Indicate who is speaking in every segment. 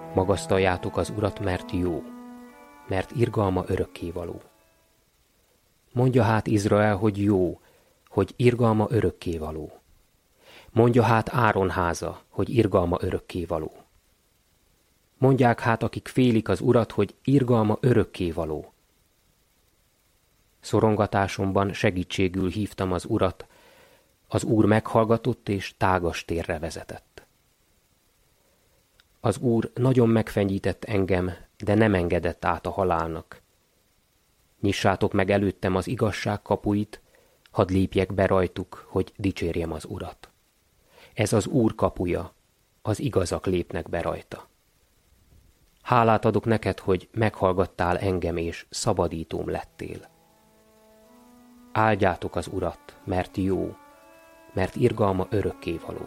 Speaker 1: Magasztaljátok az Urat, mert jó, mert irgalma örökkévaló. Mondja hát Izrael, hogy jó, hogy irgalma örökkévaló. Mondja hát Áron háza, hogy irgalma örökkévaló. Mondják hát, akik félik az Urat, hogy irgalma örökkévaló. Szorongatásomban segítségül hívtam az Urat, az Úr meghallgatott és tágas térre vezetett. Az Úr nagyon megfenyített engem, de nem engedett át a halálnak. Nyissátok meg előttem az igazság kapuit, hadd lépjek be rajtuk, hogy dicsérjem az Urat. Ez az Úr kapuja, az igazak lépnek be rajta. Hálát adok neked, hogy meghallgattál engem, és szabadítóm lettél. Áldjátok az Urat, mert jó, mert irgalma örökkévaló.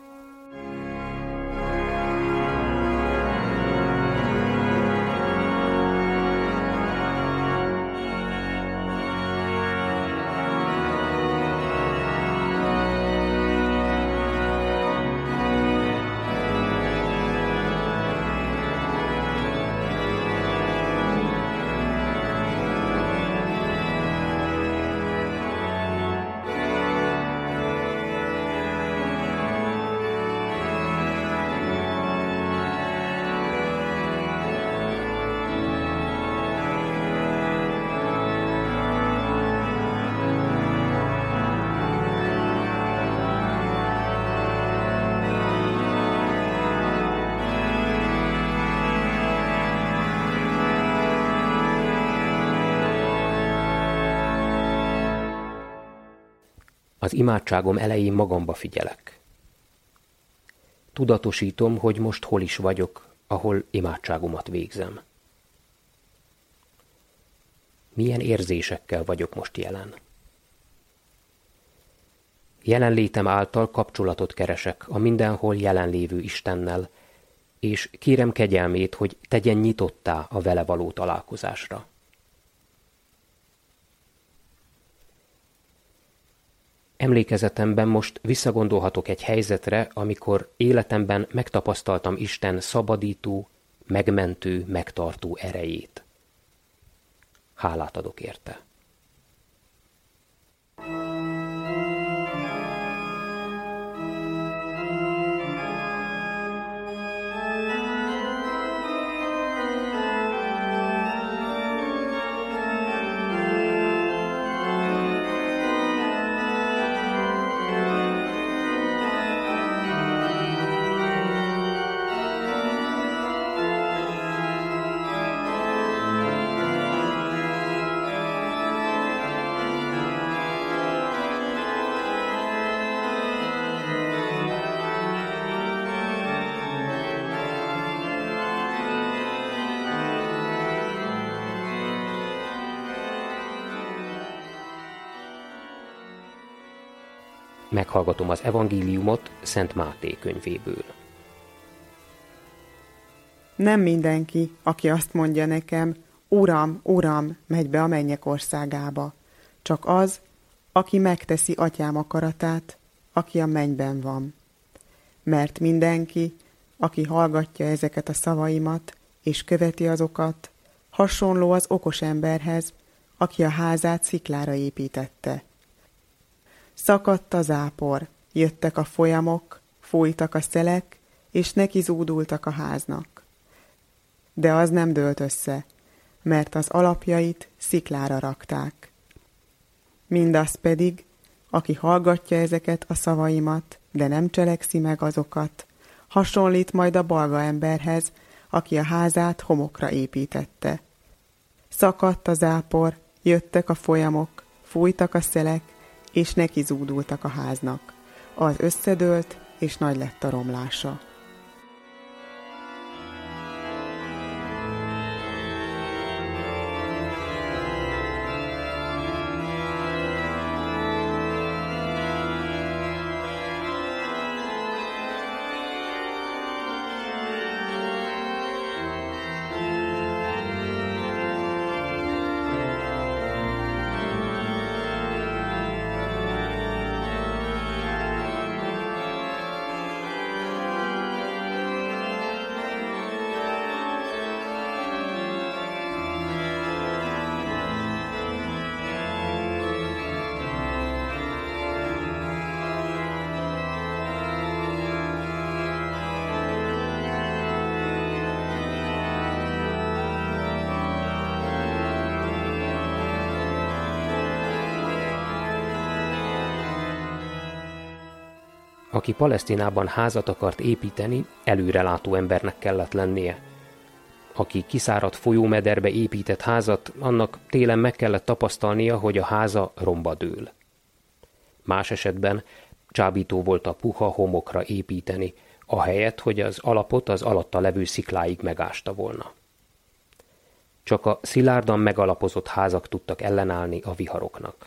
Speaker 1: Az imádságom elején magamba figyelek. Tudatosítom, hogy most hol is vagyok, ahol imádságomat végzem. Milyen érzésekkel vagyok most jelen? Jelenlétem által kapcsolatot keresek a mindenhol jelenlévő Istennel, és kérem kegyelmét, hogy tegyen nyitottá a vele való találkozásra. Emlékezetemben most visszagondolhatok egy helyzetre, amikor életemben megtapasztaltam Isten szabadító, megmentő, megtartó erejét. Hálát adok érte. Meghallgatom az evangéliumot Szent Máté könyvéből.
Speaker 2: Nem mindenki, aki azt mondja nekem, Uram, Uram, megy be a mennyek országába, csak az, aki megteszi Atyám akaratát, aki a mennyben van. Mert mindenki, aki hallgatja ezeket a szavaimat, és követi azokat, hasonló az okos emberhez, aki a házát sziklára építette. Szakadt a zápor, jöttek a folyamok, fújtak a szelek, és neki zúdultak a háznak. De az nem dőlt össze, mert az alapjait sziklára rakták. Mindaz pedig, aki hallgatja ezeket a szavaimat, de nem cselekszi meg azokat, hasonlít majd a balga emberhez, aki a házát homokra építette. Szakadt a zápor, jöttek a folyamok, fújtak a szelek, és neki zúdultak a háznak. Az összedőlt, és nagy lett a romlása.
Speaker 1: Aki Palesztinában házat akart építeni, előrelátó embernek kellett lennie. Aki kiszáradt folyómederbe épített házat, annak télen meg kellett tapasztalnia, hogy a háza romba dől. Más esetben csábító volt a puha homokra építeni, ahelyett, hogy az alapot az alatta levő szikláig megásta volna. Csak a szilárdan megalapozott házak tudtak ellenállni a viharoknak.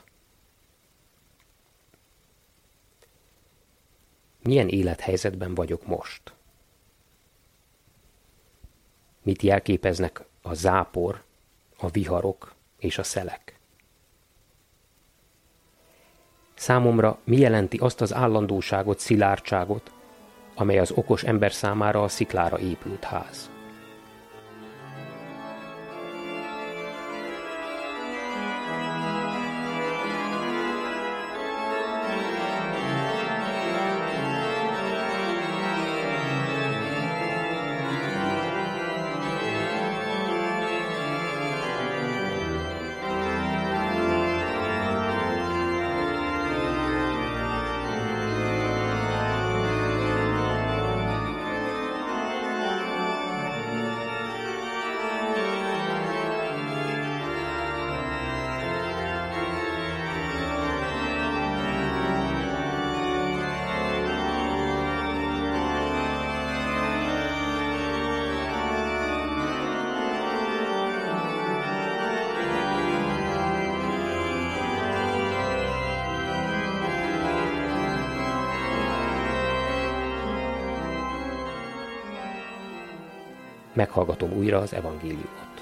Speaker 1: Milyen élethelyzetben vagyok most? Mit jelképeznek a zápor, a viharok és a szelek? Számomra mi jelenti azt az állandóságot, szilárdságot, amely az okos ember számára a sziklára épült ház? Meghallgatom újra az evangéliumot.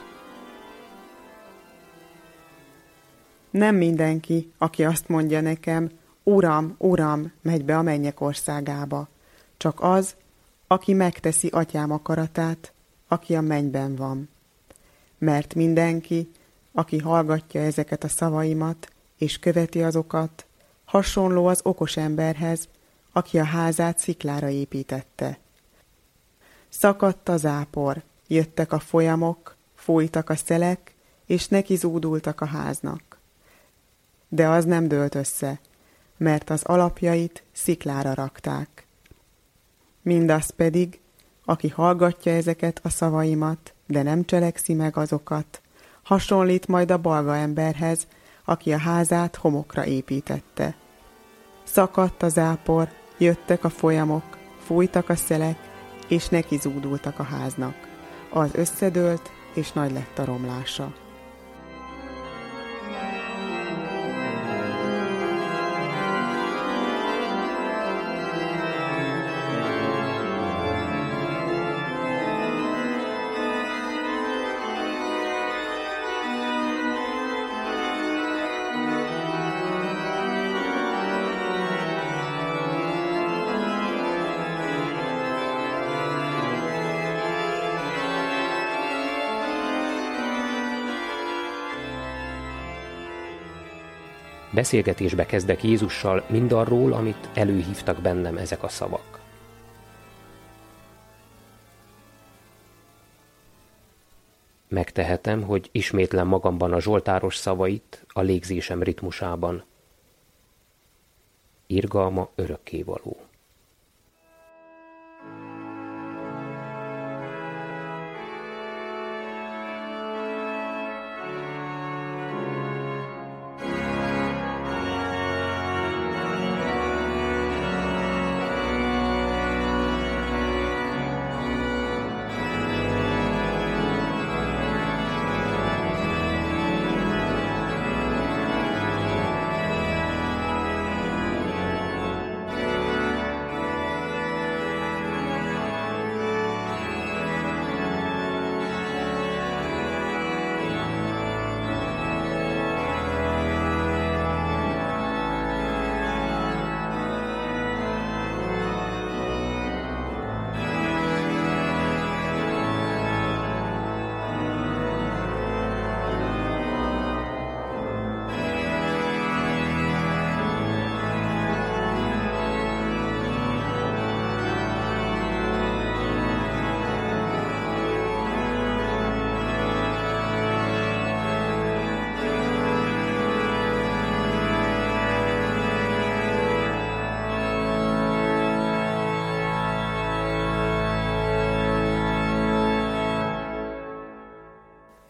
Speaker 2: Nem mindenki, aki azt mondja nekem, Uram, Uram, megy be a mennyek országába, csak az, aki megteszi atyám akaratát, aki a mennyben van. Mert mindenki, aki hallgatja ezeket a szavaimat, és követi azokat, hasonló az okos emberhez, aki a házát sziklára építette. Szakadt a zápor, jöttek a folyamok, fújtak a szelek, és neki zúdultak a háznak. De az nem dőlt össze, mert az alapjait sziklára rakták. Mindaz pedig, aki hallgatja ezeket a szavaimat, de nem cselekszi meg azokat, hasonlít majd a balga emberhez, aki a házát homokra építette. Szakadt a zápor, jöttek a folyamok, fújtak a szelek, és neki zúdultak a háznak. Az összedőlt, és nagy lett a romlása.
Speaker 1: Beszélgetésbe kezdek Jézussal mindarról, amit előhívtak bennem ezek a szavak. Megtehetem, hogy ismétlem magamban a zsoltáros szavait a légzésem ritmusában. Irgalma örökkévaló.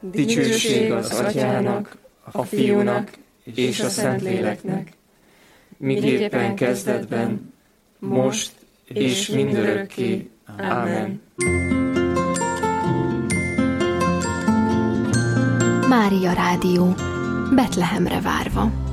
Speaker 3: Dicsőség az Atyának, a Fiúnak és a Szentléleknek, miképpen kezdetben, most és mindörökké. Ámen.
Speaker 4: Mária Rádió, Betlehemre várva.